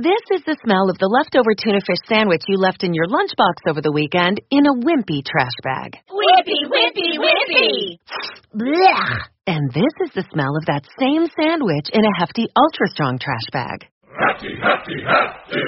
This is the smell of the leftover tuna fish sandwich you left in your lunchbox over the weekend in a wimpy trash bag. Wimpy, wimpy, wimpy! Blech! And this is the smell of that same sandwich in a Hefty Ultra Strong trash bag. Hefty, Hefty, Hefty!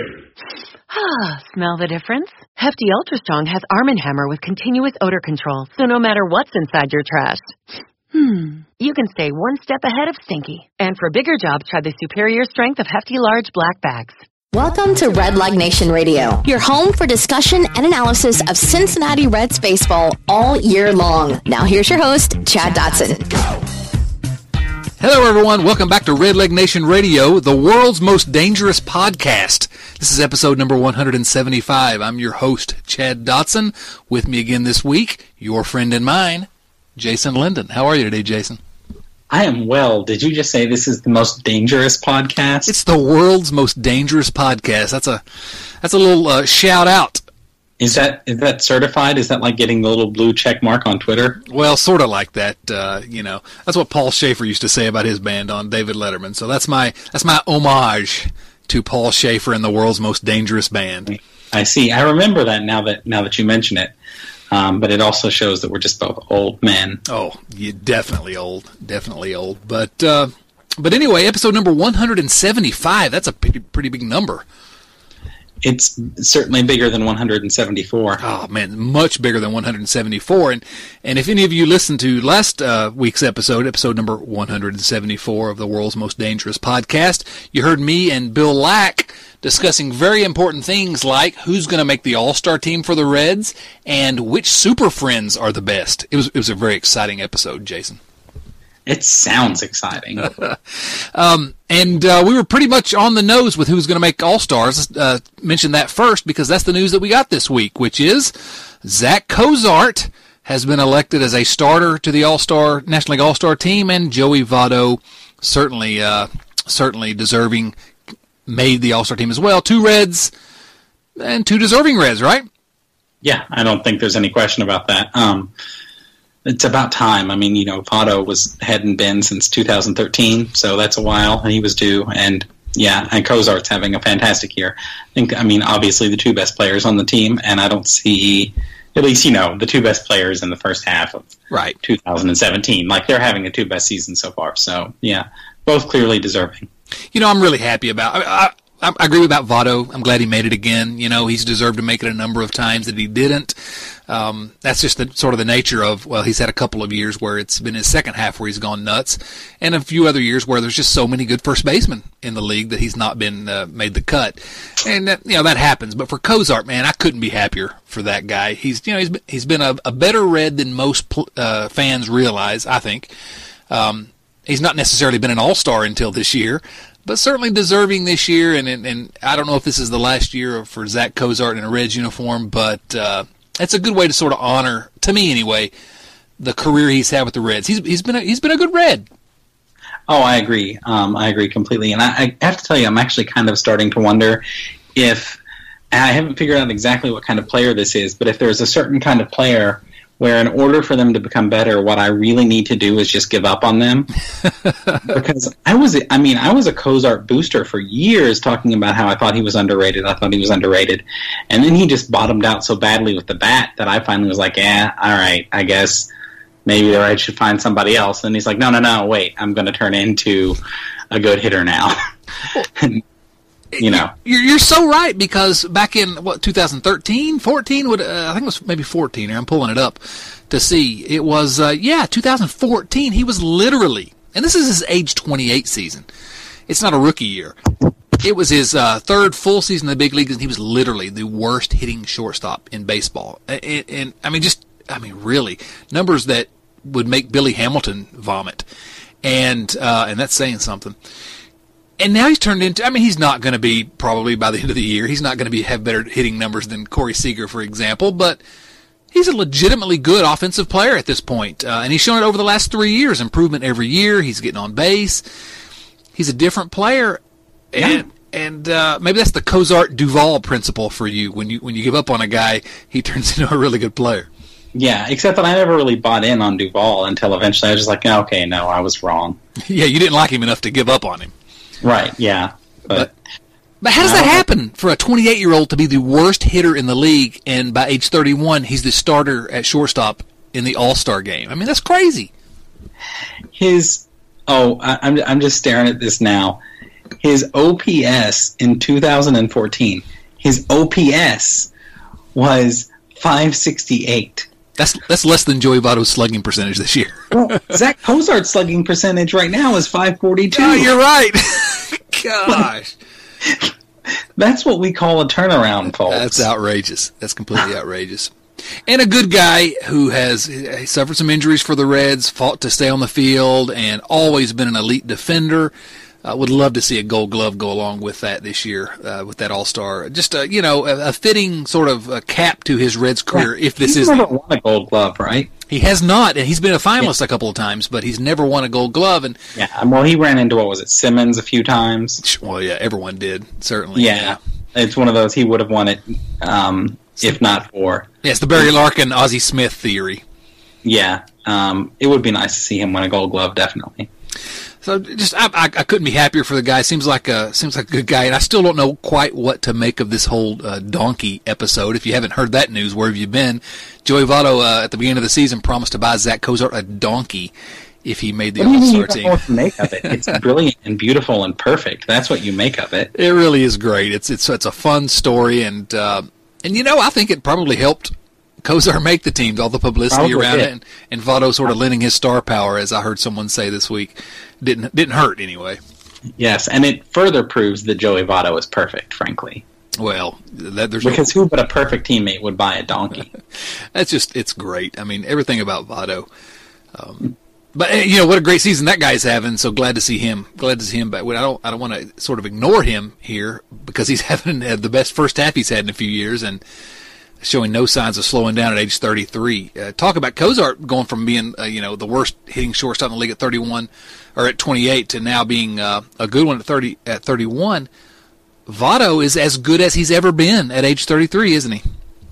Smell the difference? Hefty Ultra Strong has Arm & Hammer with continuous odor control, so no matter what's inside your trash, you can stay one step ahead of stinky. And for bigger jobs, try the superior strength of Hefty Large Black Bags. Welcome to Red Leg Nation Radio, your home for discussion and analysis of Cincinnati Reds baseball all year long. Now here's your host, Chad Dotson. Hello, everyone. Welcome back to Red Leg Nation Radio, the world's most dangerous podcast. This is episode number 175. I'm your host, Chad Dotson. With me again this week, your friend and mine, Jason Linden. How are you today, Jason? I am well. Did you just say this is the most dangerous podcast? It's the world's most dangerous podcast. That's a little shout out. Is that certified? Is that like getting the little blue check mark on Twitter? Well, sort of like that. That's what Paul Schaefer used to say about his band on David Letterman. So that's my homage to Paul Schaefer and the world's most dangerous band. I see. I remember that now that you mention it. But it also shows that we're just both old men. Oh, you're definitely old. Definitely old. But anyway, episode number 175, that's a pretty big number. It's certainly bigger than 174. Oh, man, much bigger than 174. And if any of you listened to last week's episode number 174 of the world's most dangerous podcast, you heard me and Bill Lack discussing very important things like who's going to make the All-Star team for the Reds and which Super Friends are the best. It was a very exciting episode, Jason. It sounds exciting. And we were pretty much on the nose with who's going to make All-Stars. Mention that first because that's the news that we got this week, which is Zach Cozart has been elected as a starter to the National League All-Star team, and Joey Votto certainly deserving made the All-Star team as well. 2 Reds and 2 deserving Reds, right? Yeah, I don't think there's any question about that. It's about time. I mean, Votto hadn't been since 2013, so that's a while, and he was due. And Cozart's having a fantastic year. Obviously the 2 best players on the team, and I don't see, at least, the 2 best players in the first half of 2017. Like, they're having the 2 best seasons so far. So, yeah, both clearly deserving. I'm really happy about I agree about Votto. I'm glad he made it again. He's deserved to make it a number of times that he didn't. That's just the nature of, he's had a couple of years where it's been his second half where he's gone nuts, and a few other years where there's just so many good first basemen in the league that he's not been made the cut. And that happens. But for Cozart, man, I couldn't be happier for that guy. He's been a better Red than most fans realize, I think. He's not necessarily been an all-star until this year, but certainly deserving this year. And I don't know if this is the last year for Zach Cozart in a Reds uniform, but it's a good way to sort of honor, to me anyway, the career he's had with the Reds. He's been a good Red. Oh, I agree. I agree completely. And I have to tell you, I'm actually kind of starting to wonder if, and I haven't figured out exactly what kind of player this is, but if there's a certain kind of player where in order for them to become better, what I really need to do is just give up on them. Because I was a Cozart booster for years, talking about how I thought he was underrated. And then he just bottomed out so badly with the bat that I finally was like, all right, I guess maybe the Reds should find somebody else. And he's like, no, wait, I'm going to turn into a good hitter now. You're so right, because back in 2013, 14, I think it was maybe 14. I'm pulling it up to see. It was 2014. He was literally, and this is his age 28 season. It's not a rookie year. It was his third full season in the big leagues, and he was literally the worst hitting shortstop in baseball. And really, numbers that would make Billy Hamilton vomit, and that's saying something. And now he's turned into, he's not going to be, probably by the end of the year, he's not going to have better hitting numbers than Corey Seager, for example, but he's a legitimately good offensive player at this point. And he's shown it over the last 3 years, improvement every year. He's getting on base. He's a different player. And maybe that's the Cozart-Duvall principle for you. When you give up on a guy, he turns into a really good player. Yeah, except that I never really bought in on Duvall until eventually I was just like, okay, no, I was wrong. Yeah, you didn't like him enough to give up on him. Right, yeah. But But how does that happen for a 28-year-old to be the worst hitter in the league, and by age 31, he's the starter at shortstop in the All-Star game? I mean, that's crazy. I'm just staring at this now. His OPS in 2014, his OPS was 568. That's less than Joey Votto's slugging percentage this year. Well, Zach Cozart's slugging percentage right now is 542. Oh, you're right. Gosh. That's what we call a turnaround, folks. That's outrageous. That's completely outrageous. And a good guy who he suffered some injuries for the Reds, fought to stay on the field, and always been an elite defender. Would love to see a Gold Glove go along with that this year, with that All-Star. Just a fitting sort of cap to his Reds career. If this is, he's never won a Gold Glove, right? He has not, and he's been a finalist a couple of times, but he's never won a Gold Glove. And he ran into Simmons a few times. Well, yeah, everyone did, certainly. Yeah. It's one of those he would have won it, if not for. Yeah, it's the Barry Larkin, Ozzie Smith theory. Yeah, it would be nice to see him win a Gold Glove, definitely. So I couldn't be happier for the guy. Seems like a good guy, and I still don't know quite what to make of this whole donkey episode. If you haven't heard that news, where have you been? Joey Votto at the beginning of the season promised to buy Zach Cozart a donkey if he made the All-Star team. What to make of it? It's brilliant and beautiful and perfect. That's what you make of it. It really is great. It's a fun story, and I think it probably helped Cozart make the teams, all the publicity around it, and Votto sort of lending his star power, as I heard someone say this week, didn't hurt anyway. Yes, and it further proves that Joey Votto is perfect, frankly. Well, because who but a perfect teammate would buy a donkey? It's great. I mean, everything about Votto. But what a great season that guy's having. So glad to see him. Glad to see him back. I don't want to sort of ignore him here because he's having the best first half he's had in a few years and showing no signs of slowing down at age 33. Talk about Cozart going from being the worst hitting shortstop in the league at 31 or at 28 to now being a good one at 31. Votto is as good as he's ever been at age 33, isn't he?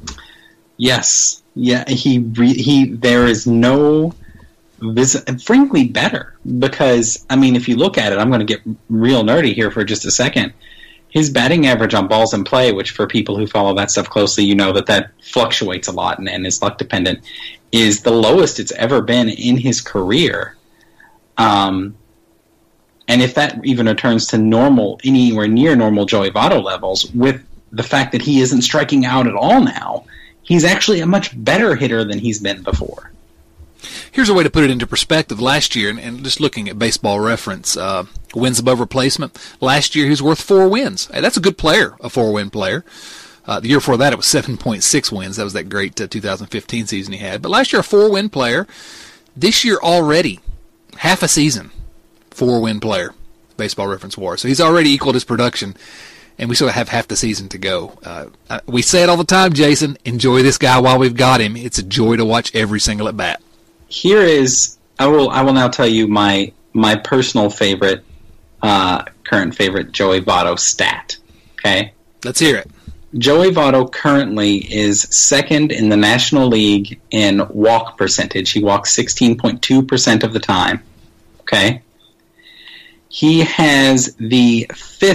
Yes. Yeah. There is no. Frankly, better because if you look at it, I'm going to get real nerdy here for just a second. His batting average on balls in play, which for people who follow that stuff closely, that fluctuates a lot and is luck dependent, is the lowest it's ever been in his career. And if that even returns to normal, anywhere near normal Joey Votto levels, with the fact that he isn't striking out at all now, he's actually a much better hitter than he's been before. Here's a way to put it into perspective. Last year, and just looking at Baseball Reference, wins above replacement, last year he was worth 4 wins. Hey, that's a good player, a 4-win player. The year before that, it was 7.6 wins. That was that great 2015 season he had. But last year, a 4-win player. This year already, half a season, 4-win player, Baseball Reference WAR. So he's already equaled his production, and we still have half the season to go. We say it all the time, Jason, enjoy this guy while we've got him. It's a joy to watch every single at-bat. Here is, I will now tell you my personal favorite, current favorite Joey Votto stat. Okay? Let's hear it. Joey Votto currently is second in the National League in walk percentage. He walks 16.2% of the time. Okay? He has the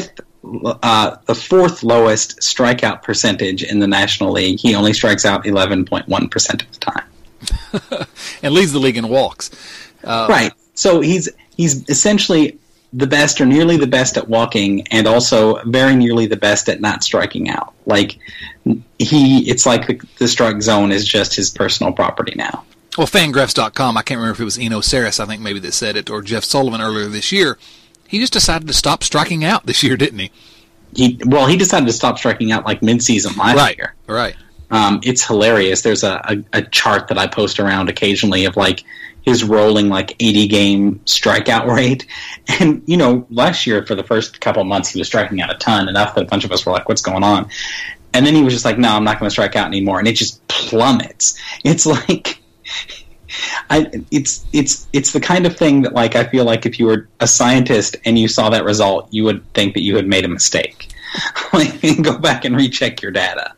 fourth lowest strikeout percentage in the National League. He only strikes out 11.1% of the time. And leads the league in walks. Right. So he's essentially the best or nearly the best at walking and also very nearly the best at not striking out. Like it's like the strike zone is just his personal property now. Well, Fangraphs.com, I can't remember if it was Eno Saris, I think maybe that said it, or Jeff Sullivan earlier this year. He just decided to stop striking out this year, didn't he? He decided to stop striking out like mid-season last year. Right. It's hilarious. There's a chart that I post around occasionally of like his rolling like 80-game strikeout rate. And, last year for the first couple of months he was striking out a ton, enough that a bunch of us were like, what's going on? And then he was just like, no, I'm not going to strike out anymore. And it just plummets. It's like... It's the kind of thing that like I feel like if you were a scientist and you saw that result, you would think that you had made a mistake. Like, go back and recheck your data.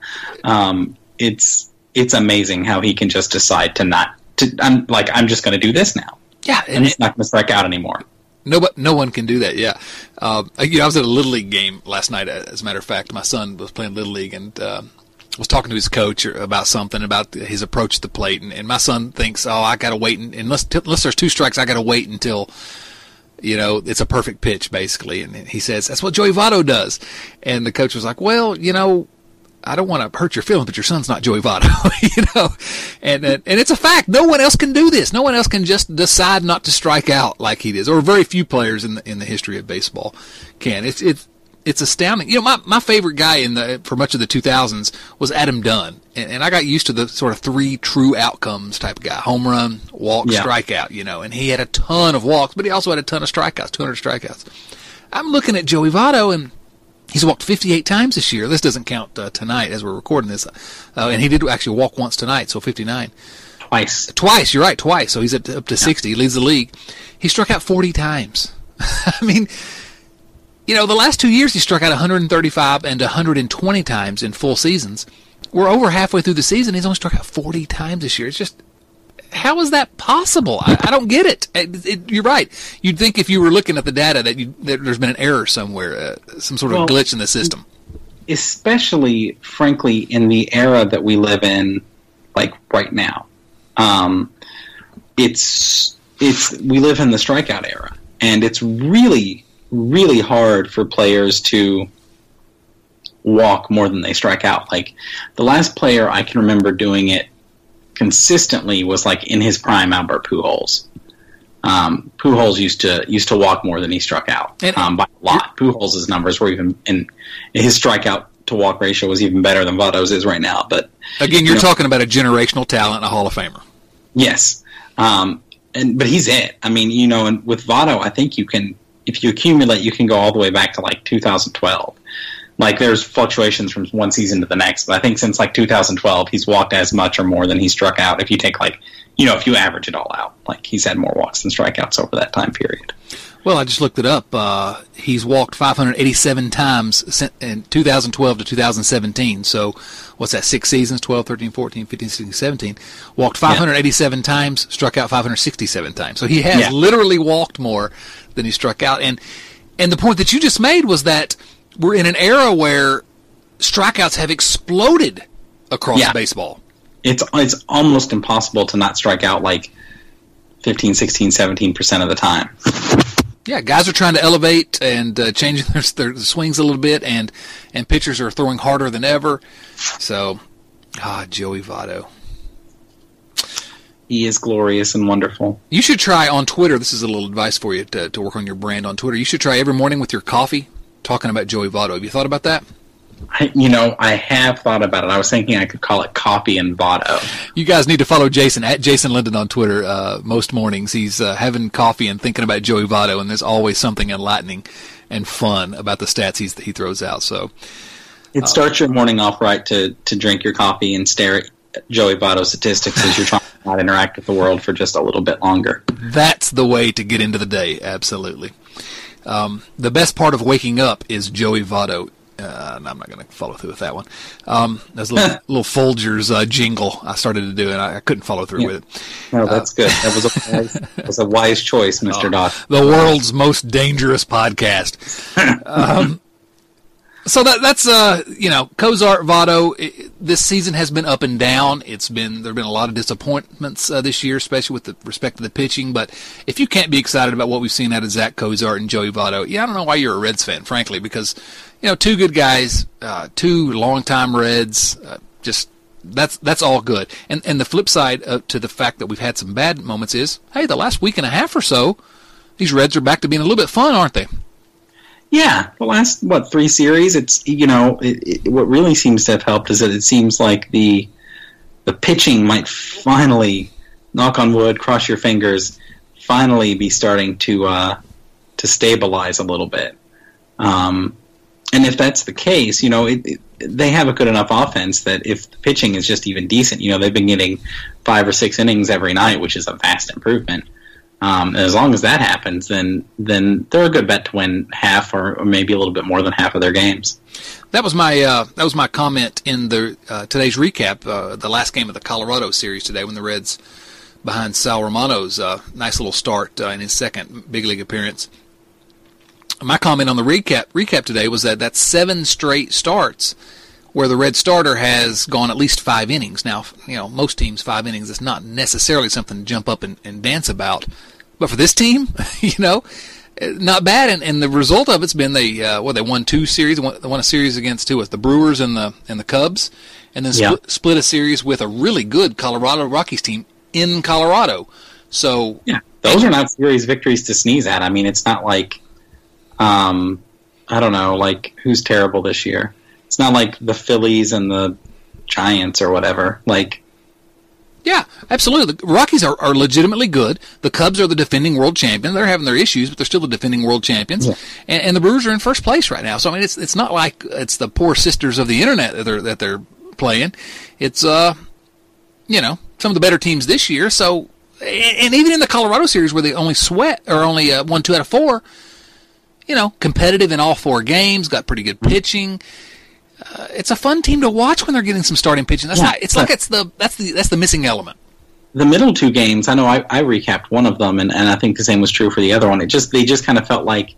It's amazing how he can just decide I'm just going to do this now. Yeah, and he's not going to strike out anymore. No one can do that. Yeah, I was at a Little League game last night. As a matter of fact, my son was playing Little League and was talking to his coach about something about his approach to the plate. And my son thinks, I got to wait unless there's 2 strikes, I got to wait until it's a perfect pitch, basically. And he says that's what Joey Votto does. And the coach was like, well, I don't want to hurt your feelings, but your son's not Joey Votto, and it's a fact. No one else can do this. No one else can just decide not to strike out like he does, or very few players in the history of baseball can. It's astounding. My favorite guy for much of the 2000s was Adam Dunn, and I got used to the sort of 3 true outcomes type of guy: home run, walk, strikeout. And he had a ton of walks, but he also had a ton of strikeouts, 200 strikeouts. I'm looking at Joey Votto, and he's walked 58 times this year. This doesn't count tonight as we're recording this. And he did actually walk once tonight, so 59. Twice, you're right, twice. So he's up to 60. He leads the league. He struck out 40 times. I mean, the last 2 years he struck out 135 and 120 times in full seasons. We're over halfway through the season. He's only struck out 40 times this year. It's just, how is that possible? I don't get it. You're right. You'd think if you were looking at the data that there's been an error somewhere, some sort of glitch in the system. Especially, frankly, in the era that we live in, like right now. We live in the strikeout era, and it's really, really hard for players to walk more than they strike out. Like, the last player I can remember doing it consistently was like in his prime, Albert Pujols. Pujols used to walk more than he struck out by a lot. Pujols' numbers were even, in his strikeout to walk ratio was even better than Votto's is right now. But again, you're talking about a generational talent and a Hall of Famer. Yes, but he's it. I mean, and with Votto, I think you can, if you accumulate, you can go all the way back to like 2012. Like, there's fluctuations from one season to the next, but I think since, 2012, he's walked as much or more than he struck out. If you take, if you average it all out, he's had more walks than strikeouts over that time period. Well, I just looked it up. He's walked 587 times in 2012 to 2017. So, what's that, 6 seasons, 12, 13, 14, 15, 16, 17. Walked 587 times, struck out 567 times. So, he has literally walked more than he struck out. And the point that you just made was that we're in an era where strikeouts have exploded across baseball. It's almost impossible to not strike out 15, 16, 17% of the time. Yeah, guys are trying to elevate and change their swings a little bit, and pitchers are throwing harder than ever. So, Joey Votto. He is glorious and wonderful. You should try on Twitter, this is a little advice for you to work on your brand on Twitter. You should try every morning with your coffee talking about Joey Votto. Have you thought about that? I have thought about it. I was thinking I could call it Coffee and Votto. You guys need to follow Jason at Jason Linden on Twitter. Most mornings he's having coffee and thinking about Joey Votto, and there's always something enlightening and fun about the stats he throws out. So it starts your morning off right to drink your coffee and stare at Joey Votto statistics as you're trying to not interact with the world for just a little bit longer. That's the way to get into the day. Absolutely. The best part of waking up is Joey Votto. I'm not going to follow through with that one. That's a little Folgers jingle I started to do, and I couldn't follow through with it. No, that's good. That was a wise choice, Mr. Dodd. The world's most dangerous podcast. So that's Cozart, Votto. This season has been up and down. There've been a lot of disappointments this year, especially with respect to the pitching. But if you can't be excited about what we've seen out of Zach Cozart and Joey Votto, I don't know why you're a Reds fan, frankly, because two good guys, two longtime Reds, that's all good. And the flip side to the fact that we've had some bad moments is, hey, the last week and a half or so, these Reds are back to being a little bit fun, aren't they? Yeah, the last 3 series, it's what really seems to have helped is that it seems like the pitching might finally, knock on wood, cross your fingers, finally be starting to stabilize a little bit. And if that's the case, they have a good enough offense that if the pitching is just even decent, they've been getting 5 or 6 innings every night, which is a vast improvement. And as long as that happens, then they're a good bet to win half or maybe a little bit more than half of their games. That was my comment in the today's recap, the last game of the Colorado series today when the Reds behind Sal Romano's nice little start in his second big league appearance. My comment on the recap today was that that's 7 straight starts where the Red starter has gone at least 5 innings. Now, most teams 5 innings is not necessarily something to jump up and dance about, but for this team, not bad. And the result of it's been they won 2 series. They won a series against the Brewers and the Cubs, and then split a series with a really good Colorado Rockies team in Colorado. So those are not series victories to sneeze at. I mean, it's not like. I don't know, like, who's terrible this year? It's not like the Phillies and the Giants or whatever. Like, yeah, absolutely. The Rockies are legitimately good. The Cubs are the defending world champions. They're having their issues, but they're still the defending world champions. Yeah. And the Brewers are in first place right now. So, I mean, it's not like it's the poor sisters of the internet that they're playing. It's, some of the better teams this year. So, and even in the Colorado series where they only won 2 out of 4, competitive in all 4 games, got pretty good pitching. It's a fun team to watch when they're getting some starting pitching. That's the missing element. The middle 2 games, I know I recapped one of them, and I think the same was true for the other one. They just kind of felt like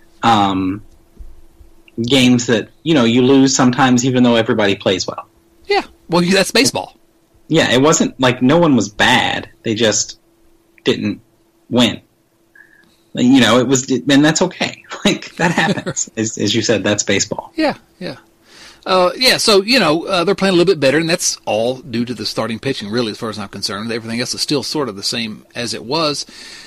games that you lose sometimes, even though everybody plays well. Yeah, well, that's baseball. Yeah, it wasn't like no one was bad. They just didn't win. It was, and that's okay. Like, that happens. as you said, that's baseball. Yeah. So, they're playing a little bit better, and that's all due to the starting pitching, really, as far as I'm concerned. Everything else is still sort of the same as it was.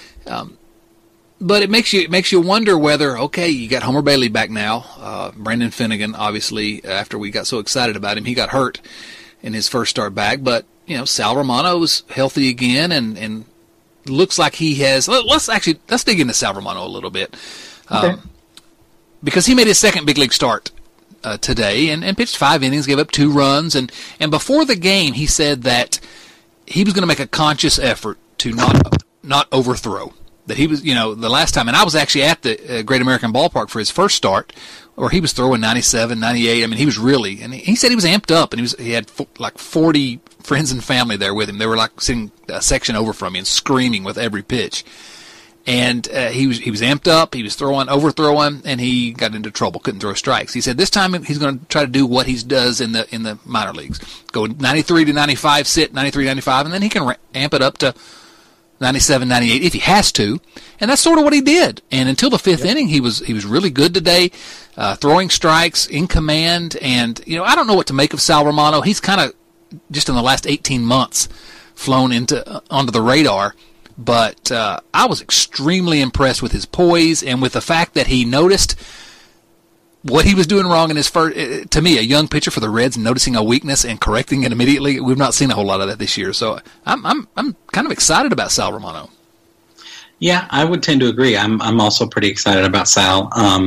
But it makes you wonder whether, okay, you got Homer Bailey back now. Brandon Finnegan, obviously, after we got so excited about him, he got hurt in his first start back. But, Sal Romano's healthy again, and looks like he has. Let's dig into Sal Romano a little bit, because he made his second big league start today and pitched 5 innings, gave up 2 runs, and before the game he said that he was going to make a conscious effort to not overthrow. That he was, the last time, and I was actually at the Great American Ballpark for his first start, where he was throwing 97, 98. I mean, he was really, and he said he was amped up, and he had like 40 friends and family there with him. They were like sitting a section over from me and screaming with every pitch. And he was amped up. He was overthrowing, and he got into trouble. Couldn't throw strikes. He said this time he's going to try to do what he does in the minor leagues: go 93 to 95, sit 93, 95, and then he can amp it up to 97, 98 if he has to. And that's sort of what he did. And until the 5th inning, he was really good today, throwing strikes, in command. And I don't know what to make of Sal Romano. He's kind of just in the last 18 months flown onto the radar. But I was extremely impressed with his poise and with the fact that he noticed what he was doing wrong in his first. To me, a young pitcher for the Reds noticing a weakness and correcting it immediately. We've not seen a whole lot of that this year, so I'm kind of excited about Sal Romano. Yeah, I would tend to agree. I'm also pretty excited about Sal.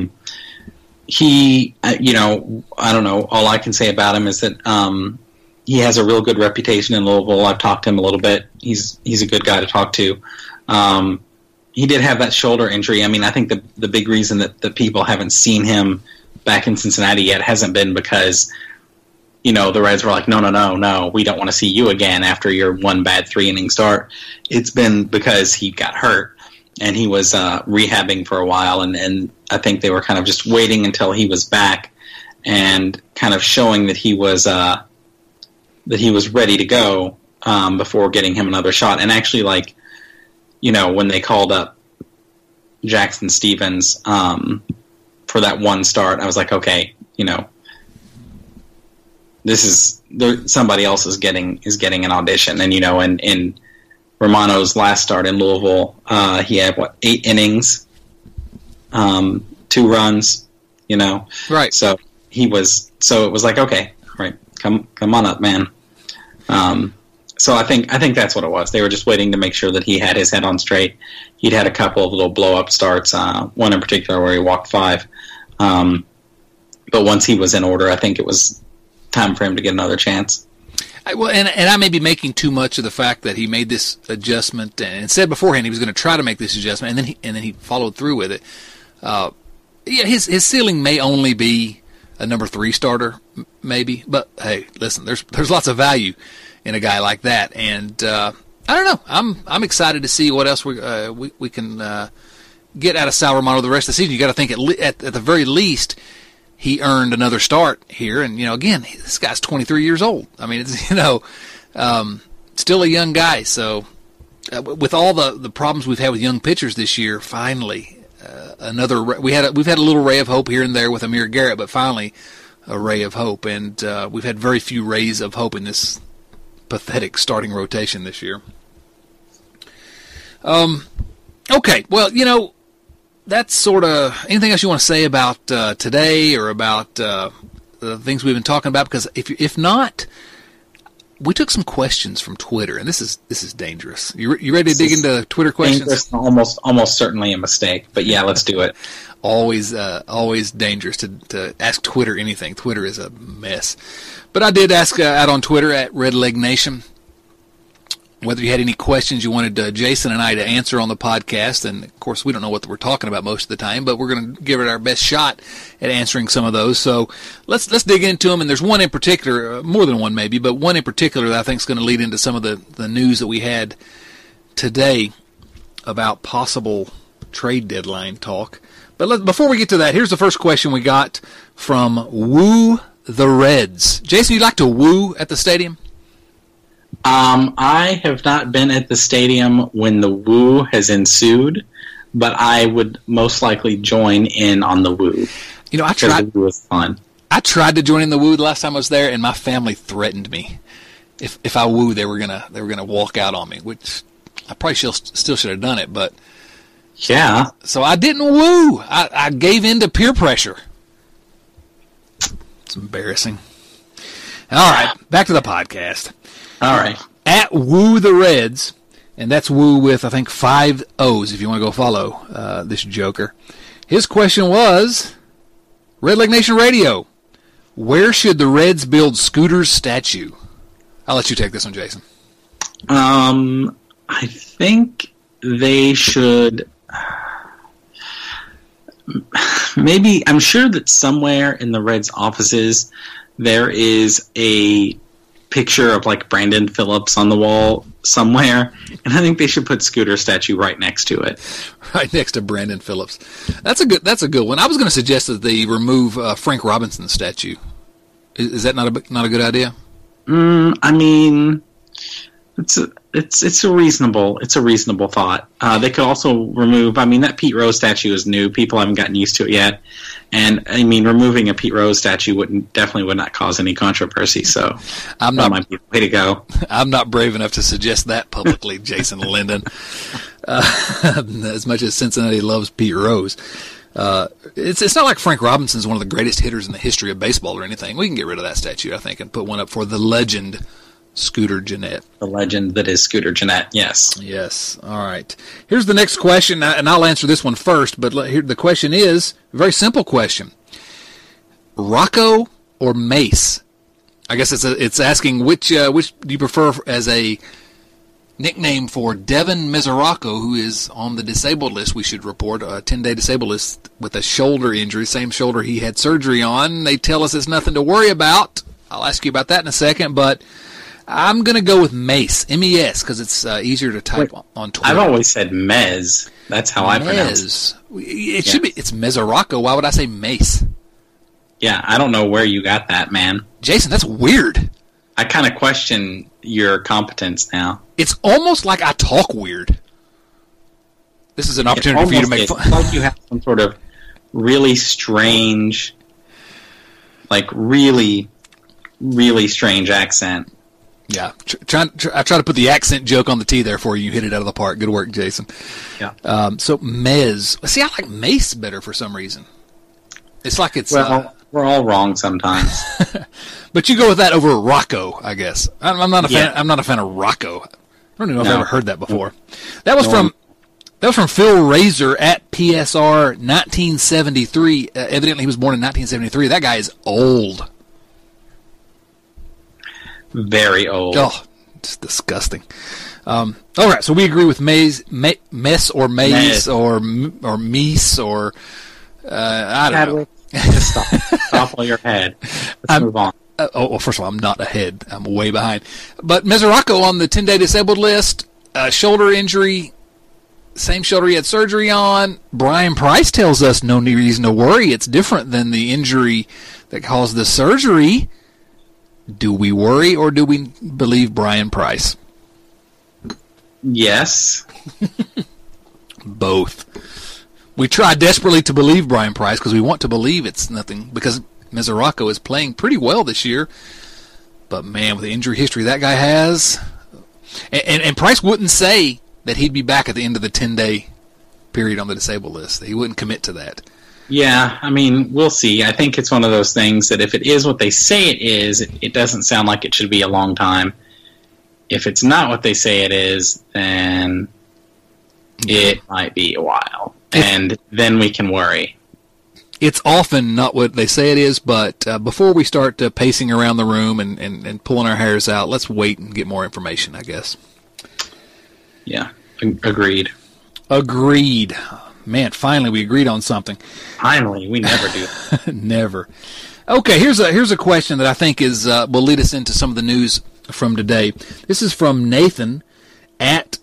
He, I don't know. All I can say about him is that he has a real good reputation in Louisville. I've talked to him a little bit. He's a good guy to talk to. He did have that shoulder injury. I mean, I think the big reason that the people haven't seen him back in Cincinnati yet hasn't been because, the Reds were like, no, we don't want to see you again after your 1 bad 3-inning start. It's been because he got hurt, and he was rehabbing for a while, and I think they were kind of just waiting until he was back and kind of showing that he was ready to go before getting him another shot. And actually, when they called up Jackson Stevens for that 1 start, I was like, okay, somebody else is getting an audition. And in Romano's last start in Louisville, he had 8 innings, 2 runs, right? So it was like, okay, all right, come on up, man. So I think that's what it was. They were just waiting to make sure that he had his head on straight. He'd had a couple of little blow-up starts, one in particular where he walked 5. But once he was in order, I think it was time for him to get another chance. And I may be making too much of the fact that he made this adjustment and said beforehand he was going to try to make this adjustment, and then he followed through with it. His ceiling may only be a number 3 starter, maybe. But hey, listen, there's lots of value in a guy like that, and I don't know. I'm excited to see what else we can get out of Sal Romano the rest of the season. You got to think at the very least he earned another start here, and again, this guy's 23 years old. I mean, it's still a young guy. So with all the problems we've had with young pitchers this year, finally we've had a little ray of hope here and there with Amir Garrett, but finally a ray of hope, and we've had very few rays of hope in this pathetic starting rotation this year. Okay, well, that's sort of anything else you want to say about today or about the things we've been talking about? Because if not, we took some questions from Twitter, and this is dangerous. You ready to dig into Twitter questions? Dangerous, almost certainly a mistake. But yeah, let's do it. Always dangerous to ask Twitter anything. Twitter is a mess. But I did ask out on Twitter at Redleg Nation whether you had any questions you wanted Jason and I to answer on the podcast. And, of course, we don't know what we're talking about most of the time, but we're going to give it our best shot at answering some of those. So let's dig into them. And there's one in particular, more than one maybe, but one in particular that I think is going to lead into some of the news that we had today about possible trade deadline talk. But before we get to that, here's the first question we got from Woo the Reds. Jason, you like to woo at the stadium? I have not been at the stadium when the woo has ensued, but I would most likely join in on the woo. I tried. The woo was fun. I tried to join in the woo the last time I was there, and my family threatened me. If I woo, they were gonna walk out on me, which I probably still should have done it, but yeah. So I didn't woo. I gave in to peer pressure. It's embarrassing. All right, back to the podcast. All right. At Woo the Reds, and that's Woo with, I think, 5 O's if you want to go follow this joker. His question was, Redleg Nation Radio, where should the Reds build Scooter's statue? I'll let you take this one, Jason. I think they should... Maybe, I'm sure that somewhere in the Reds' offices there is a picture of like Brandon Phillips on the wall somewhere, and I think they should put Scooter's statue right next to it. Right next to Brandon Phillips. That's a good one. I was going to suggest that they remove Frank Robinson's statue. Is that not a good idea? I mean, it's a reasonable thought. They could also remove. I mean, that Pete Rose statue is new. People haven't gotten used to it yet, and I mean, removing a Pete Rose statue would not cause any controversy. So that might be the way to go. I'm not brave enough to suggest that publicly, Jason Linden. As much as Cincinnati loves Pete Rose, it's not like Frank Robinson's one of the greatest hitters in the history of baseball or anything. We can get rid of that statue, I think, and put one up for the legend Scooter Gennett. The legend that is Scooter Gennett, yes. Yes. All right. Here's the next question, and I'll answer this one first, but here the question is a very simple question. Rocco or Mace? I guess it's asking which do you prefer as a nickname for Devin Mesoraco, who is on the disabled list, we should report, a 10-day disabled list with a shoulder injury, same shoulder he had surgery on. They tell us it's nothing to worry about. I'll ask you about that in a second, but I'm going to go with Mace, M-E-S, because it's easier to type on Twitter. I've always said Mez. That's how I pronounce it. It should be. It's Mesoraco. Why would I say Mace? Yeah, I don't know where you got that, man. Jason, that's weird. I kind of question your competence now. It's almost like I talk weird. This is an opportunity for you to make fun. It's like you have some sort of really strange, like really, really strange accent. Yeah, I try to put the accent joke on the T there for you. You hit it out of the park. Good work, Jason. Yeah. So Mez. See, I like Mace better for some reason. It's like it's. Well, we're all wrong sometimes. But you go with that over Rocco, I guess. I'm not a fan. I'm not a fan of Rocco. I don't even know if I've ever heard that before. That was from Phil Razor at PSR 1973. Evidently, he was born in 1973. That guy is old. Very old. Oh, it's disgusting. All right, so we agree with Mess or Maze or Meese or I don't know. Stop on your head. Let's move on. Well, first of all, I'm not ahead. I'm way behind. But Mesoraco on the 10-day disabled list, shoulder injury, same shoulder he had surgery on. Brian Price tells us no reason to worry. It's different than the injury that caused the surgery. Do we worry or do we believe Brian Price? Yes. Both. We try desperately to believe Brian Price because we want to believe it's nothing, because Mesoraco is playing pretty well this year. But, man, with the injury history that guy has, and Price wouldn't say that he'd be back at the end of the 10-day period on the disabled list. He wouldn't commit to that. Yeah, I mean, we'll see. I think it's one of those things that if it is what they say it is, it doesn't sound like it should be a long time. If it's not what they say it is, then it might be a while. And then we can worry. It's often not what they say it is, but before we start pacing around the room and pulling our hairs out, let's wait and get more information, I guess. Yeah, agreed. Agreed. Man, finally we agreed on something. Finally, we never do. Never. Okay, here's a question that I think is will lead us into some of the news from today. This is from Nathan at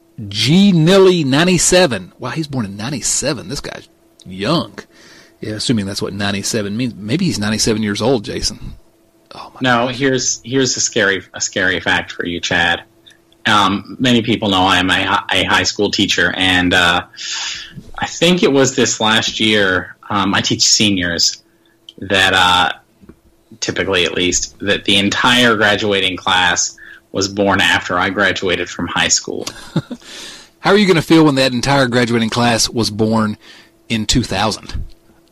GNilly97. Wow, he's born in 97. This guy's young. Yeah, assuming that's what 97 means. Maybe he's 97 years old, Jason. Oh my God. Here's a scary fact for you, Chad. Many people know I am a high school teacher, and I think it was this last year, I teach seniors, that typically at least, that the entire graduating class was born after I graduated from high school. How are you going to feel when that entire graduating class was born in 2000?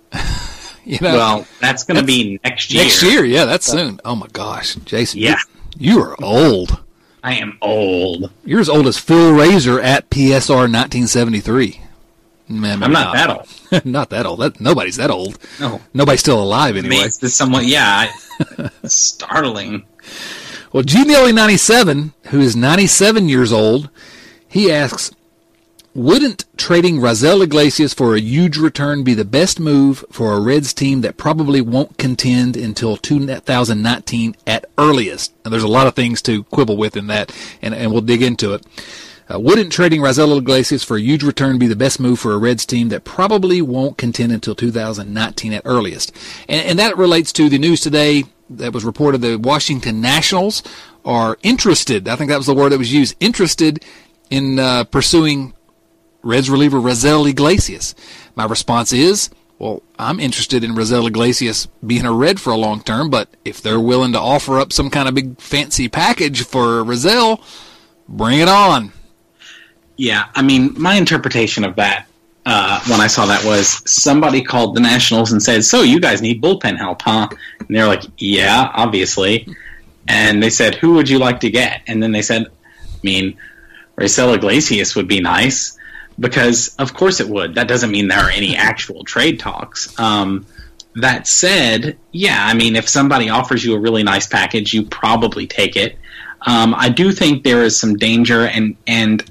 Well, that's going to be next year. Next year, yeah, that's soon. Oh my gosh, Jason, yeah, you are old. I am old. You're as old as Phil Razor at PSR 1973. Man, I'm not that old. Not that old. Nobody's that old. No. Nobody's still alive anyway. It's somewhat, startling. Well, GNilly97, who is 97 years old, he asks, wouldn't trading Raisel Iglesias for a huge return be the best move for a Reds team that probably won't contend until 2019 at earliest? And there's a lot of things to quibble with in that, and we'll dig into it. Wouldn't trading Raisel Iglesias for a huge return be the best move for a Reds team that probably won't contend until 2019 at earliest? And that relates to the news today that was reported the Washington Nationals are interested, I think that was the word that was used, interested in pursuing Reds reliever Raisel Iglesias. My response is, well, I'm interested in Raisel Iglesias being a Red for a long term, but if they're willing to offer up some kind of big fancy package for Raisel, bring it on. Yeah, I mean, my interpretation of that when I saw that was somebody called the Nationals and said, so you guys need bullpen help, huh? And they're like, yeah, obviously. And they said, who would you like to get? And then they said, Raisel Iglesias would be nice. Because, of course it would. That doesn't mean there are any actual trade talks. That said, yeah, if somebody offers you a really nice package, you probably take it. I do think there is some danger, and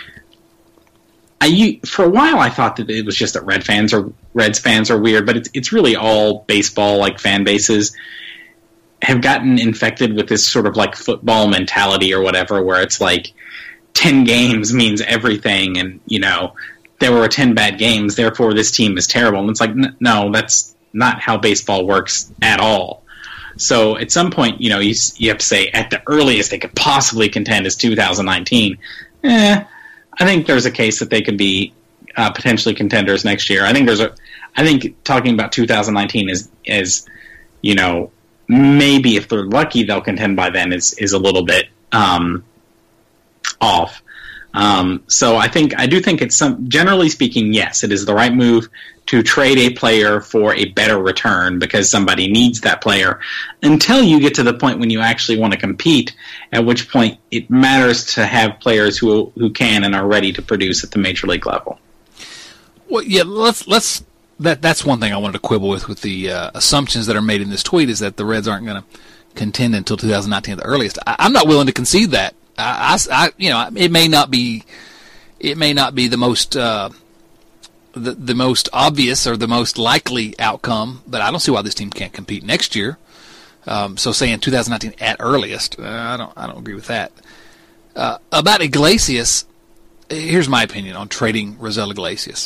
for a while I thought that it was just that Reds fans are weird, but it's really all baseball, like fan bases have gotten infected with this sort of like football mentality or whatever, where it's like 10 games means everything, and there were 10 bad games, therefore this team is terrible. And it's like, no, that's not how baseball works at all. So at some point, you have to say at the earliest they could possibly contend is 2019. I think there's a case that they could be potentially contenders next year. I think talking about 2019 is maybe if they're lucky they'll contend by then is a little bit off. So I do think it's generally speaking, yes, it is the right move to trade a player for a better return because somebody needs that player until you get to the point when you actually want to compete, at which point it matters to have players who can and are ready to produce at the major league level. Well, yeah, that's one thing I wanted to quibble with the assumptions that are made in this tweet is that the Reds aren't going to contend until 2019 at the earliest. I'm not willing to concede that. It may not be the most the most obvious or the most likely outcome, but I don't see why this team can't compete next year. So saying 2019 at earliest, I don't agree with that. About Iglesias, here's my opinion on trading Raisel Iglesias.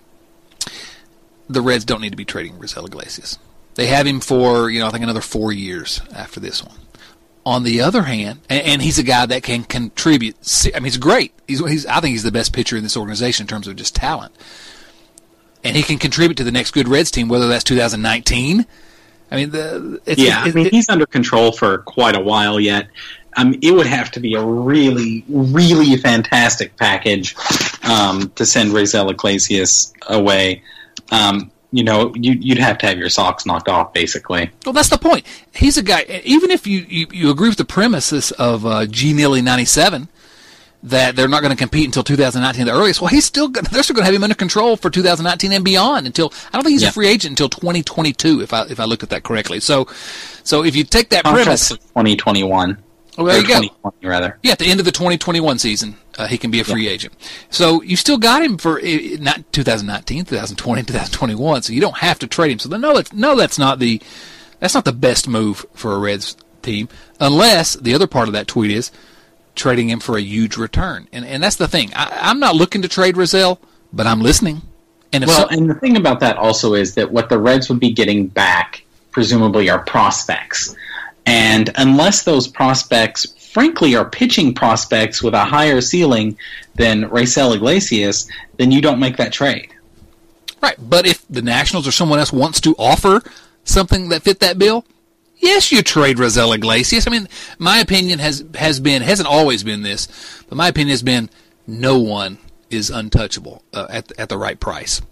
The Reds don't need to be trading Raisel Iglesias. They have him for, I think another 4 years after this one. On the other hand, and he's a guy that can contribute. I mean, he's great. I think he's the best pitcher in this organization in terms of just talent. And he can contribute to the next good Reds team, whether that's 2019. I mean, he's under control for quite a while yet. It would have to be a really, really fantastic package to send Raisel Iglesias away. You'd have to have your socks knocked off, basically. Well, that's the point. He's a guy, even if you agree with the premises of G. Neely 97, that they're not going to compete until 2019 the earliest, well, they're still going to have him under control for 2019 and beyond until, I don't think he's a free agent until 2022, if I looked at that correctly. So if you take that premise. 2021. Well, there you go. Rather. Yeah, at the end of the 2021 season, he can be a free agent. So you still got him for not 2019, 2020, 2021. So you don't have to trade him. So that's not the best move for a Reds team, unless the other part of that tweet is trading him for a huge return. And that's the thing. I'm not looking to trade Raisel, but I'm listening. And and the thing about that also is that what the Reds would be getting back, presumably, are prospects. And unless those prospects, frankly, are pitching prospects with a higher ceiling than Raisel Iglesias, then you don't make that trade. Right, but if the Nationals or someone else wants to offer something that fit that bill, yes, you trade Raisel Iglesias. I mean, my opinion hasn't always been this, but my opinion has been no one is untouchable at the right price.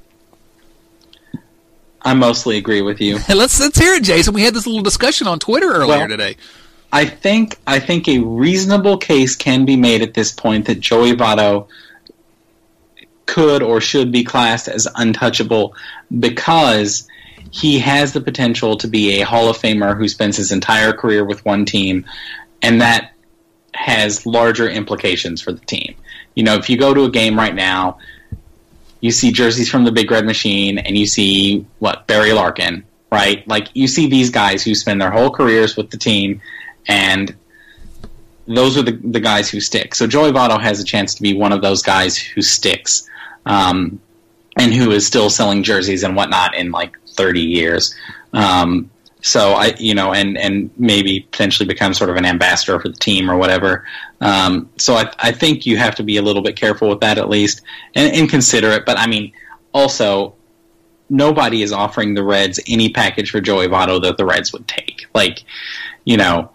I mostly agree with you. Let's hear it, Jason. We had this little discussion on Twitter earlier today. I think a reasonable case can be made at this point that Joey Votto could or should be classed as untouchable because he has the potential to be a Hall of Famer who spends his entire career with one team, and that has larger implications for the team. If you go to a game right now, you see jerseys from the Big Red Machine, and you see, Barry Larkin, right? Like, you see these guys who spend their whole careers with the team, and those are the guys who stick. So Joey Votto has a chance to be one of those guys who sticks, and who is still selling jerseys and whatnot in, 30 years. So and maybe potentially become sort of an ambassador for the team or whatever. So I think you have to be a little bit careful with that at least and consider it. But I mean, also, nobody is offering the Reds any package for Joey Votto that the Reds would take. No,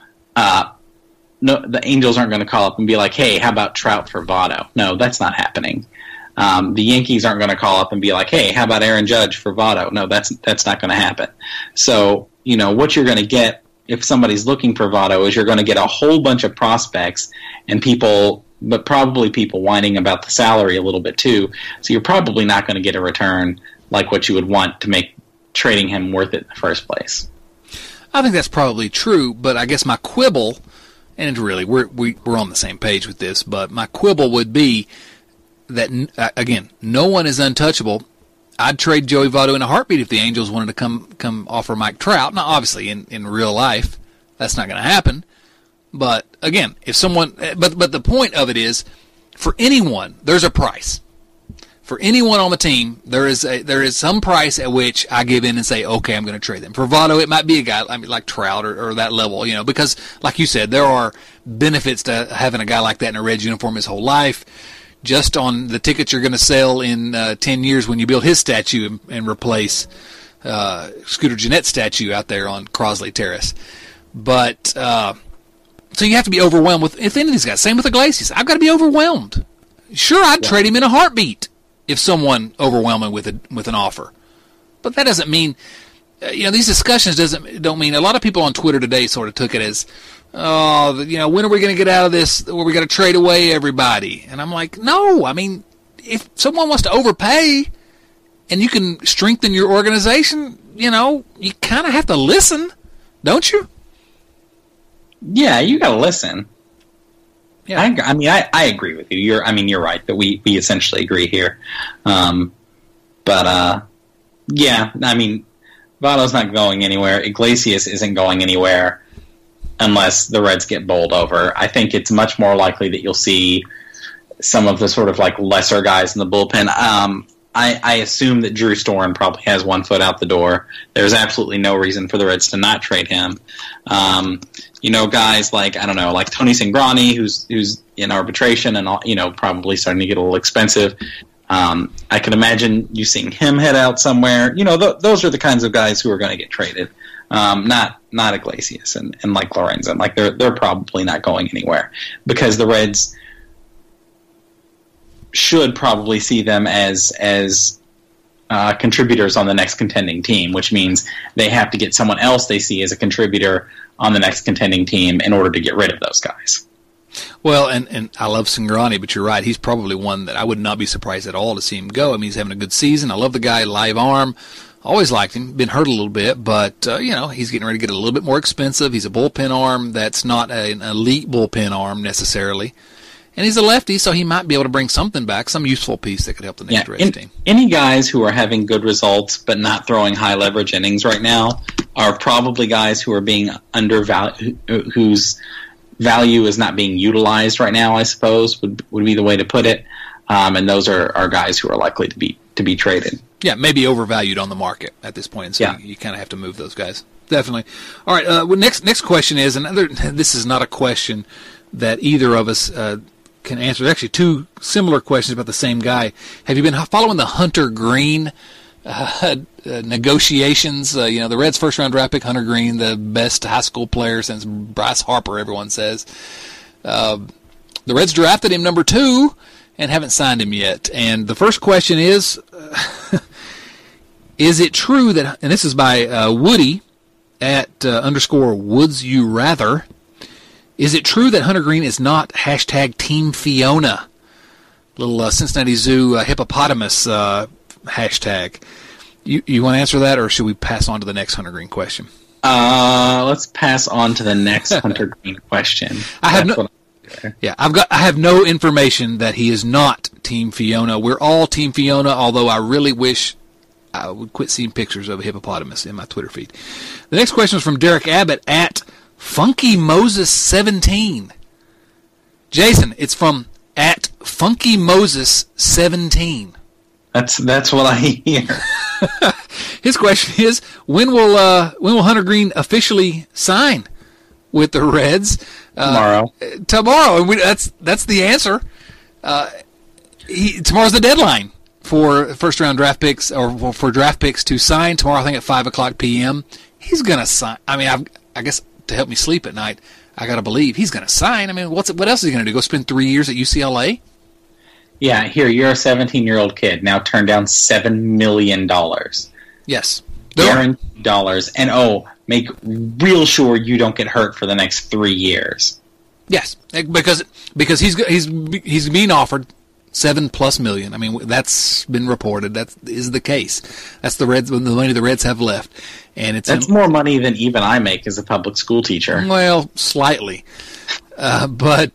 the Angels aren't going to call up and be like, "Hey, how about Trout for Votto?" No, that's not happening. The Yankees aren't going to call up and be like, "Hey, how about Aaron Judge for Votto?" No, that's not going to happen. So, what you're going to get if somebody's looking for Votto is you're going to get a whole bunch of prospects and people, but probably people whining about the salary a little bit too. So you're probably not going to get a return like what you would want to make trading him worth it in the first place. I think that's probably true, but I guess my quibble, and really we're on the same page with this, but my quibble would be that, again, no one is untouchable. I'd trade Joey Votto in a heartbeat if the Angels wanted to come offer Mike Trout. Now, obviously, in real life, that's not going to happen. But again, if someone, but the point of it is, for anyone, there's a price. For anyone on the team, there is some price at which I give in and say, okay, I'm going to trade them. For Votto, it might be a guy like Trout or that level, because like you said, there are benefits to having a guy like that in a Reds uniform his whole life. Just on the tickets you're going to sell in 10 years when you build his statue and replace Scooter Gennett's statue out there on Crosley Terrace. But so you have to be overwhelmed with any of these guys. Same with Iglesias. I've got to be overwhelmed. Sure, I'd trade him in a heartbeat if someone overwhelmed me with an offer. But that doesn't mean, these discussions don't mean. A lot of people on Twitter today sort of took it as, when are we going to get out of this where we got to trade away everybody? And I'm like, no. I mean, if someone wants to overpay and you can strengthen your organization, you kind of have to listen, don't you? Yeah, you got to listen. Yeah. I agree with you. You're right that we essentially agree here. Votto's not going anywhere. Iglesias isn't going anywhere unless the Reds get bowled over. I think it's much more likely that you'll see some of the sort of like lesser guys in the bullpen. I assume that Drew Storen probably has one foot out the door. There's absolutely no reason for the Reds to not trade him. Guys like, I don't know, like Tony Cingrani, who's in arbitration and, probably starting to get a little expensive. I can imagine you seeing him head out somewhere. Those are the kinds of guys who are going to get traded. Not Iglesias and like Lorenzen. Like they're probably not going anywhere because the Reds should probably see them as contributors on the next contending team, which means they have to get someone else they see as a contributor on the next contending team in order to get rid of those guys. Well, and I love Cingrani, but you're right. He's probably one that I would not be surprised at all to see him go. I mean, he's having a good season. I love the guy, live arm. Always liked him. Been hurt a little bit, but, he's getting ready to get a little bit more expensive. He's a bullpen arm that's not an elite bullpen arm necessarily. And he's a lefty, so he might be able to bring something back, some useful piece that could help the next Reds team. Any guys who are having good results but not throwing high leverage innings right now are probably guys who are being undervalued, whose value is not being utilized right now, I suppose, would be the way to put it. And those are guys who are likely to be traded. Yeah, maybe overvalued on the market at this point, and so you kind of have to move those guys. Definitely. All right, next question is, this is not a question that either of us can answer. There's actually two similar questions about the same guy. Have you been following the Hunter Green negotiations? The Reds' first-round draft pick, Hunter Green, the best high school player since Bryce Harper, everyone says. The Reds drafted him number 2 and haven't signed him yet. And the first question is, is it true that, and this is by Woody at _Woods You Rather, is it true that Hunter Green is not hashtag Team Fiona? Little Cincinnati Zoo hippopotamus hashtag. You want to answer that, or should we pass on to the next Hunter Green question? Let's pass on to the next Hunter Green question. I have no information that he is not Team Fiona. We're all Team Fiona, although I really wish I would quit seeing pictures of a hippopotamus in my Twitter feed. The next question is from Derek Abbott at Funky Moses 17. Jason, it's from at Funky Moses 17. That's what I hear. His question is, when will Hunter Green officially sign with the Reds? Tomorrow. Tomorrow, and that's the answer. Tomorrow's the deadline for first-round draft picks, or for draft picks to sign. Tomorrow, I think at 5:00 p.m. He's gonna sign. I mean, I guess to help me sleep at night, I gotta believe he's gonna sign. I mean, what else is he gonna do? Go spend 3 years at UCLA? Yeah, here, you're a 17-year-old kid. Now turn down $7 million. Yes. Guaranteed dollars. And, make real sure you don't get hurt for the next 3 years. Yes, because he's being offered $7+ million. I mean, that's been reported. That is the case. That's the money the Reds have left. And that's more money than even I make as a public school teacher. Well, slightly. But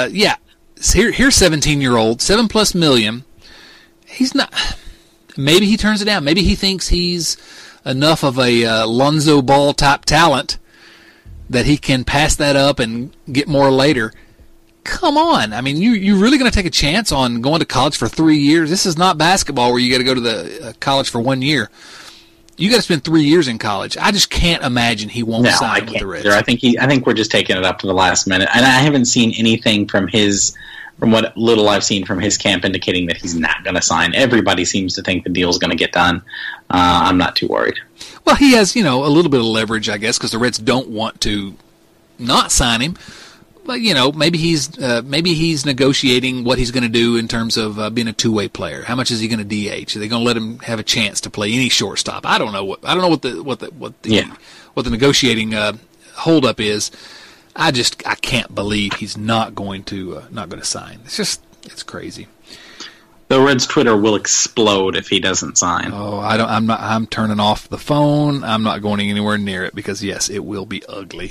here's 17-year-old, $7+ million. He's not. Maybe he turns it down. Maybe he thinks he's enough of a Lonzo Ball type talent that he can pass that up and get more later. Come on. I mean, you really going to take a chance on going to college for 3 years? This is not basketball where you got to go to the college for 1 year. You got to spend 3 years in college. I just can't imagine he won't sign with the Reds. I think we're just taking it up to the last minute. And I haven't seen anything from what little I've seen from his camp indicating that he's not going to sign. Everybody seems to think the deal's going to get done. I'm not too worried. Well, he has, a little bit of leverage, I guess, because the Reds don't want to not sign him. But, maybe he's negotiating what he's going to do in terms of being a two-way player. How much is he going to DH? Are they going to let him have a chance to play any shortstop? I don't know what the negotiating holdup is. I can't believe he's not going to sign. It's crazy. The Reds Twitter will explode if he doesn't sign. Oh, I'm turning off the phone. I'm not going anywhere near it because yes, it will be ugly.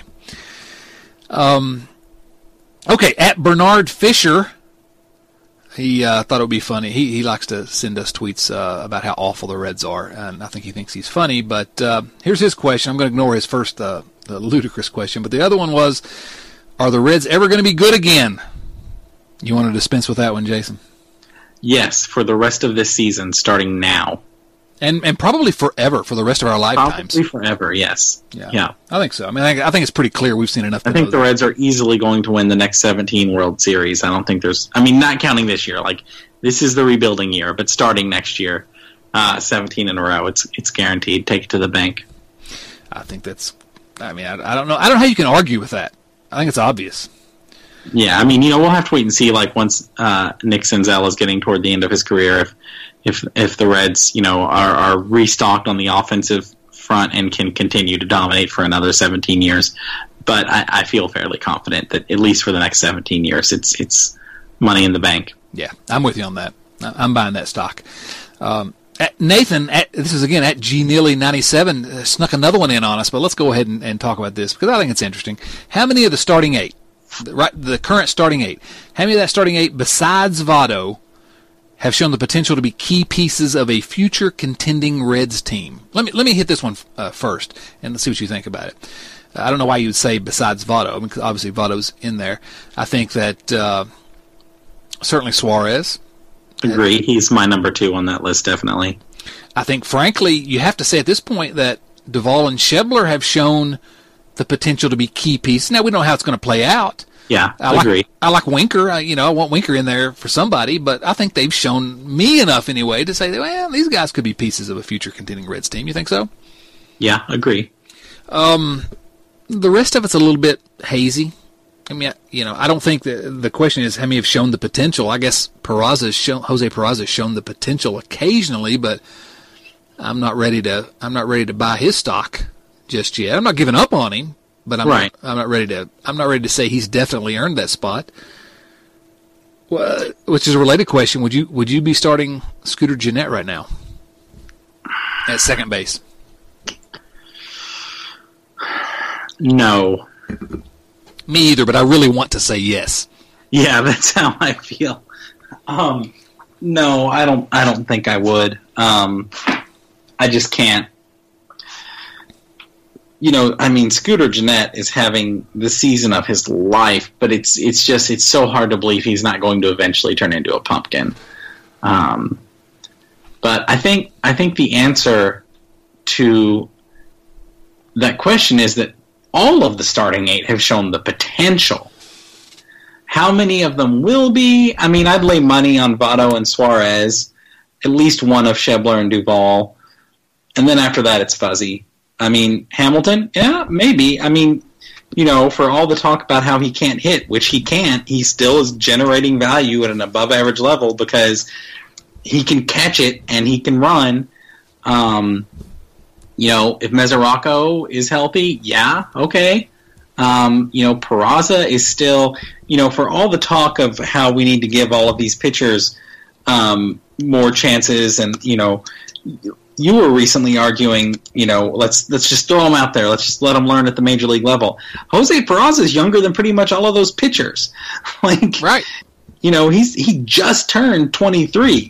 Okay, at Bernard Fisher, he thought it would be funny. He likes to send us tweets about how awful the Reds are, and I think he thinks he's funny. But here's his question. I'm going to ignore his first the ludicrous question, but the other one was, are the Reds ever going to be good again? You want to dispense with that one, Jason? Yes, for the rest of this season, starting now. And probably forever, for the rest of our lifetimes. Probably forever, yes. Yeah. I think so. I mean, I think it's pretty clear. We've seen enough. I think the Reds are easily going to win the next 17 World Series. I don't think not counting this year. Like, this is the rebuilding year, but starting next year, 17 in a row, it's guaranteed. Take it to the bank. I think that's, I don't know. I don't know how you can argue with that. I think it's obvious. Yeah, I mean, we'll have to wait and see, like, once Nick Senzel is getting toward the end of his career, if the Reds, are restocked on the offensive front and can continue to dominate for another 17 years. But I feel fairly confident that at least for the next 17 years, it's money in the bank. Yeah, I'm with you on that. I'm buying that stock. Nathan, this is again at GNeely97, snuck another one in on us, but let's go ahead and talk about this because I think it's interesting. How many of the starting 8, the current starting 8, how many of that starting 8 besides Votto have shown the potential to be key pieces of a future contending Reds team? Let me hit this one first, and let's see what you think about it. I don't know why you would say besides Votto, because obviously Votto's in there. I think that certainly Suarez. Agree. He's my number 2 on that list, definitely. I think, frankly, you have to say at this point that Duvall and Schebler have shown the potential to be key pieces. Now, we don't know how it's going to play out. Yeah, I agree. I like Winker. I want Winker in there for somebody, but I think they've shown me enough anyway to say that, well, these guys could be pieces of a future contending Reds team. You think so? Yeah, agree. The rest of it's a little bit hazy. I mean, I don't think the question is how many have shown the potential. I guess Jose Peraza has shown the potential occasionally, but I'm not ready to buy his stock just yet. I'm not giving up on him. But I'm not ready to say he's definitely earned that spot. Well, which is a related question. Would you be starting Scooter Gennett right now at second base? No. Me either, but I really want to say yes. Yeah, that's how I feel. No, I don't think I would. I just can't. Scooter Gennett is having the season of his life, but it's so hard to believe he's not going to eventually turn into a pumpkin. But I think the answer to that question is that all of the starting 8 have shown the potential. How many of them will be? I mean, I'd lay money on Votto and Suarez, at least one of Schebler and Duvall, and then after that it's fuzzy. I mean, Hamilton? Yeah, maybe. I mean, for all the talk about how he can't hit, which he can't, he still is generating value at an above-average level because he can catch it and he can run. If Mesoraco is healthy, yeah, okay. Peraza is still, for all the talk of how we need to give all of these pitchers more chances and, you were recently arguing, let's just throw them out there. Let's just let them learn at the major league level. Jose Peraza is younger than pretty much all of those pitchers. Right. He just turned 23.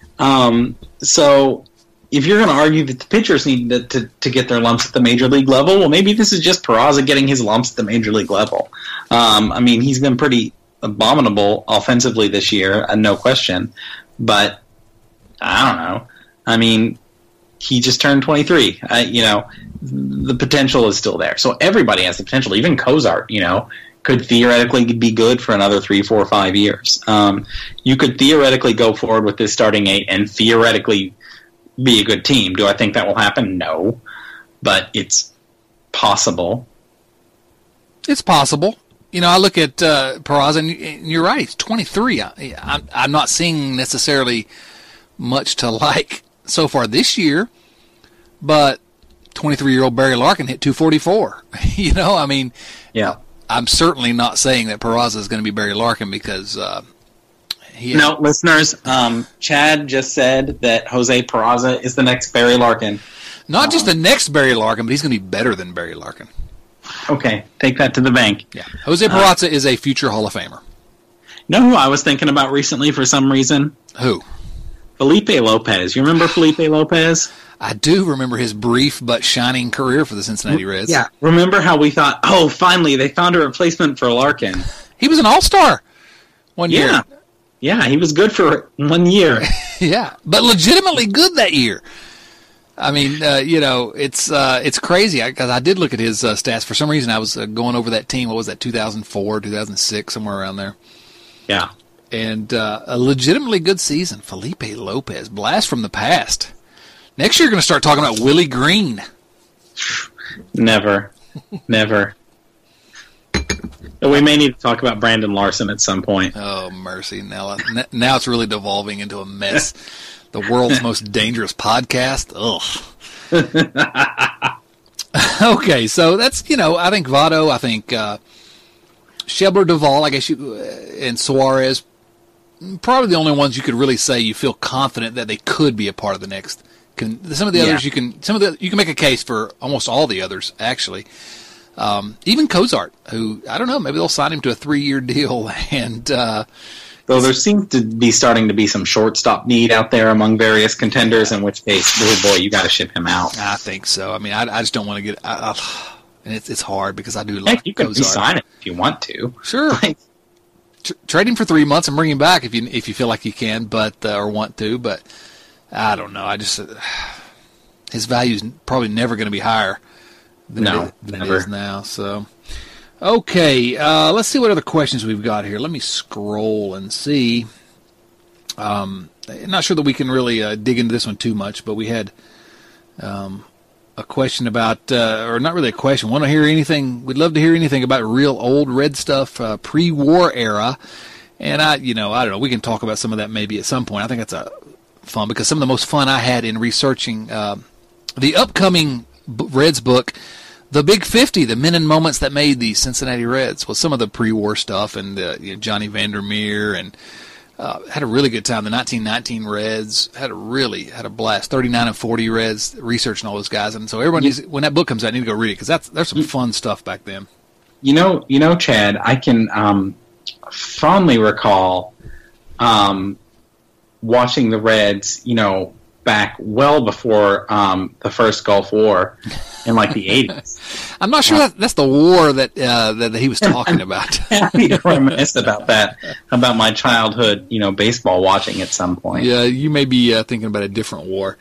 So if you're going to argue that the pitchers need to get their lumps at the major league level, well, maybe this is just Peraza getting his lumps at the major league level. He's been pretty abominable offensively this year, no question. But I don't know. He just turned 23. The potential is still there. So everybody has the potential. Even Cozart, could theoretically be good for another 3, 4, 5 years. You could theoretically go forward with this starting 8 and theoretically be a good team. Do I think that will happen? No. But it's possible. It's possible. I look at Peraza, and you're right. He's 23. I'm not seeing necessarily much to like so far this year, but 23-year-old Barry Larkin hit 244. Yeah. I'm certainly not saying that Peraza is going to be Barry Larkin because No, listeners, Chad just said that Jose Peraza is the next Barry Larkin. Not just the next Barry Larkin, but he's going to be better than Barry Larkin. Okay, take that to the bank. Yeah, Jose Peraza is a future Hall of Famer. You know who I was thinking about recently for some reason? Who? Felipe Lopez. You remember Felipe Lopez? I do remember his brief but shining career for the Cincinnati Reds. Yeah. Remember how we thought, finally, they found a replacement for Larkin. He was an all-star. 1 year. Yeah, he was good for 1 year. Yeah, but legitimately good that year. I mean, it's crazy because I did look at his stats. For some reason, I was going over that team. What was that, 2004, 2006, somewhere around there. Yeah. And a legitimately good season. Felipe Lopez, blast from the past. Next year, you're going to start talking about Willie Green. Never. We may need to talk about Brandon Larson at some point. Oh, mercy. Now it's really devolving into a mess. The world's most dangerous podcast. Ugh. Okay, so that's, I think Votto, I think Schebler, Duvall, I guess and Suarez, probably the only ones you could really say you feel confident that they could be a part of the next. Some of the others you can make a case for almost all the others, actually. Even Cozart, who, I don't know, maybe they'll sign him to a 3-year deal. And though there seems to be starting to be some shortstop need out there among various contenders, in which case, really, boy, you got to ship him out. I think so. I mean, I just don't want to get. And it's hard because I do love you can sign him if you want to. Sure. Trade him for 3 months and bring him back if you feel like you can, but or want to. But I don't know. I just his value is probably never going to be higher than it is now. So, okay, let's see what other questions we've got here. Let me scroll and see. Not sure that we can really dig into this one too much, but we had a question about, or not really a question. Want to hear anything? We'd love to hear anything about real old Red stuff, pre-war era. And I don't know. We can talk about some of that maybe at some point. I think that's fun because some of the most fun I had in researching the upcoming Reds book, The Big 50, the men and moments that made the Cincinnati Reds, was some of the pre-war stuff, and Johnny Vandermeer, and had a really good time. The 1919 Reds had a blast. 39 and 40 Reds, researching all those guys, and so everyone needs, when that book comes out, you need to go read it because there's some fun stuff back then. Chad, I can fondly recall watching the Reds, back well before the first Gulf War in like the 80s. I'm not sure that's the war that he was talking about. Happy to reminisce about that, about my childhood, baseball watching at some point. Yeah, you may be thinking about a different war.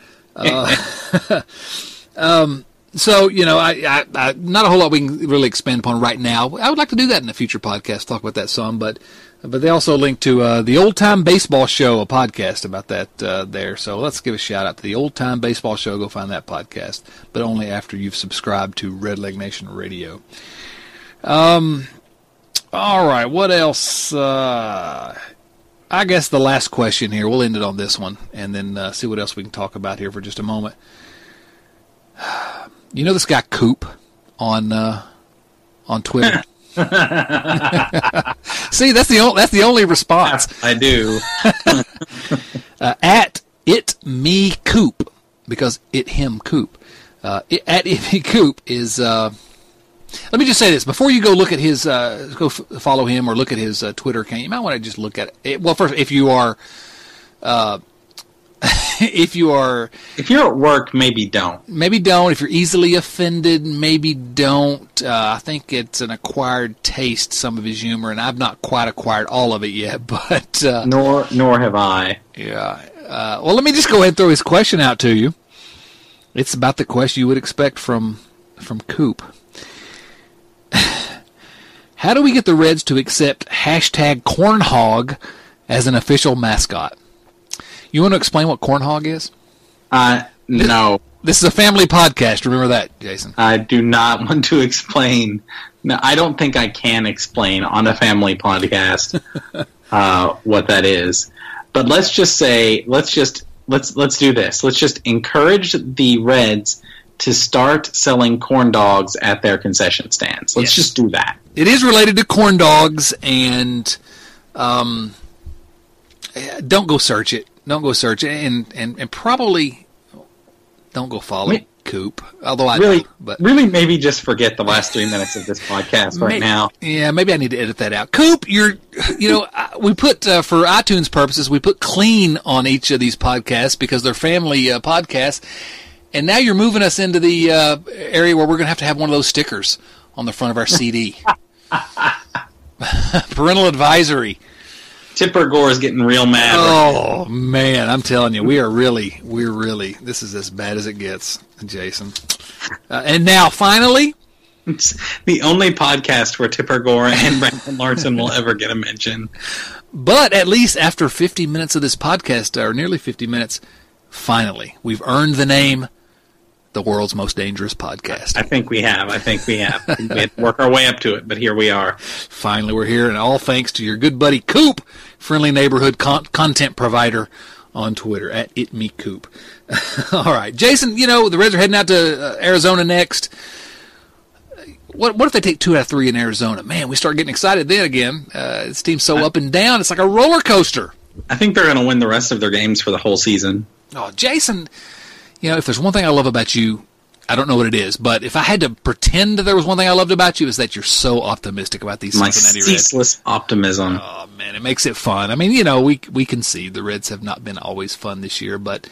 So, I not a whole lot we can really expand upon right now. I would like to do that in a future podcast, talk about that some, but they also link to the Old Time Baseball Show, a podcast about that there. So let's give a shout out to the Old Time Baseball Show. Go find that podcast, but only after you've subscribed to Red Leg Nation Radio. All right, what else? I guess the last question here, we'll end it on this one, and then see what else we can talk about here for just a moment. You know this guy Coop on Twitter? See, that's the only response. I do. At it me Coop, because it him Coop. At it me Coop is. Let me just say this before you go look at his follow him or look at his Twitter account. You might want to just look at it. Well, first, if you are. If you're at work, maybe don't. Maybe don't. If you're easily offended, maybe don't. I think it's an acquired taste, some of his humor, and I've not quite acquired all of it yet. But nor have I. Yeah. Well, let me just go ahead and throw his question out to you. It's about the question you would expect from Coop. How do we get the Reds to accept #Cornhog as an official mascot? You want to explain what Cornhog is? No. This is a family podcast. Remember that, Jason. I do not want to explain. No, I don't think I can explain on a family podcast what that is. But let's just say, let's do this. Let's just encourage the Reds to start selling corn dogs at their concession stands. Let's just do that. It is related to corn dogs, and don't go search it. Don't go search it, and probably don't go follow Coop. Although I really maybe just forget the last 3 minutes of this podcast now. Yeah, maybe I need to edit that out. Coop, we put for iTunes purposes, we put clean on each of these podcasts because they're family podcasts, and now you're moving us into the area where we're going to have one of those stickers on the front of our CD. Parental advisory. Tipper Gore is getting real mad. Oh, man, I'm telling you, we're really, this is as bad as it gets, Jason. And now, finally... It's the only podcast where Tipper Gore and Brandon Larson will ever get a mention. But at least after 50 minutes of this podcast, or nearly 50 minutes, finally, we've earned the name the world's most dangerous podcast. I think we have. We had to work our way up to it, but here we are. Finally, we're here, and all thanks to your good buddy Coop, friendly neighborhood content provider on Twitter, at @ItMeCoop. All right, Jason, the Reds are heading out to Arizona next. What if they take 2 out of 3 in Arizona? Man, we start getting excited then again. This team's so up and down. It's like a roller coaster. I think they're going to win the rest of their games for the whole season. Oh, Jason, if there's one thing I love about you, I don't know what it is, but if I had to pretend that there was one thing I loved about you, is that you're so optimistic about these Cincinnati Reds. My ceaseless optimism. Oh, man, it makes it fun. I mean, we concede the Reds have not been always fun this year, but...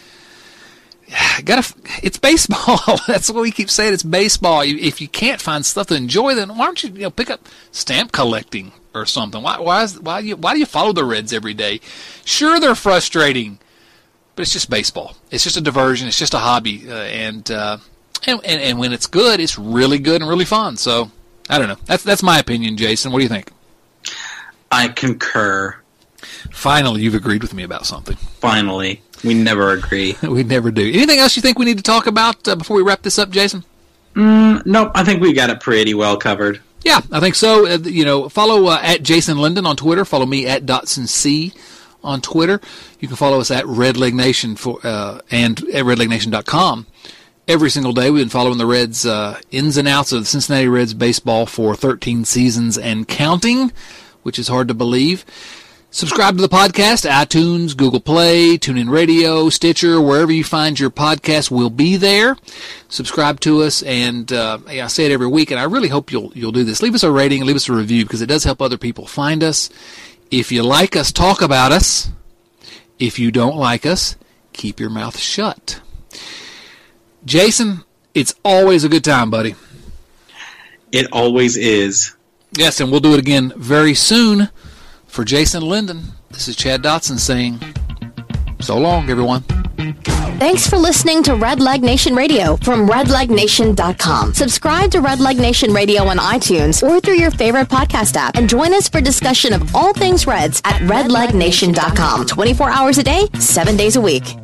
it's baseball. That's what we keep saying. It's baseball. If you can't find stuff to enjoy, then why don't you pick up stamp collecting or something? Why do you follow the Reds every day? Sure, they're frustrating, but it's just baseball. It's just a diversion. It's just a hobby, and when it's good, it's really good and really fun. So I don't know. That's my opinion, Jason. What do you think? I concur. Finally, you've agreed with me about something. Finally. We never agree. We never do. Anything else you think we need to talk about before we wrap this up, Jason? Nope. I think we got it pretty well covered. Yeah, I think so. Follow at Jason Linden on Twitter. Follow me at DotsonC on Twitter. You can follow us at Red Leg Nation and at redlegnation.com. Every single day we've been following the Reds ins and outs of the Cincinnati Reds baseball for 13 seasons and counting, which is hard to believe. Subscribe to the podcast, iTunes, Google Play, TuneIn Radio, Stitcher, wherever you find your podcast, we'll be there. Subscribe to us, and I say it every week, and I really hope you'll do this. Leave us a rating, leave us a review, because it does help other people find us. If you like us, talk about us. If you don't like us, keep your mouth shut. Jason, it's always a good time, buddy. It always is. Yes, and we'll do it again very soon. For Jason Linden, this is Chad Dotson saying, so long, everyone. Thanks for listening to Red Leg Nation Radio from redlegnation.com. Subscribe to Red Leg Nation Radio on iTunes or through your favorite podcast app, and join us for discussion of all things Reds at redlegnation.com. 24 hours a day, 7 days a week.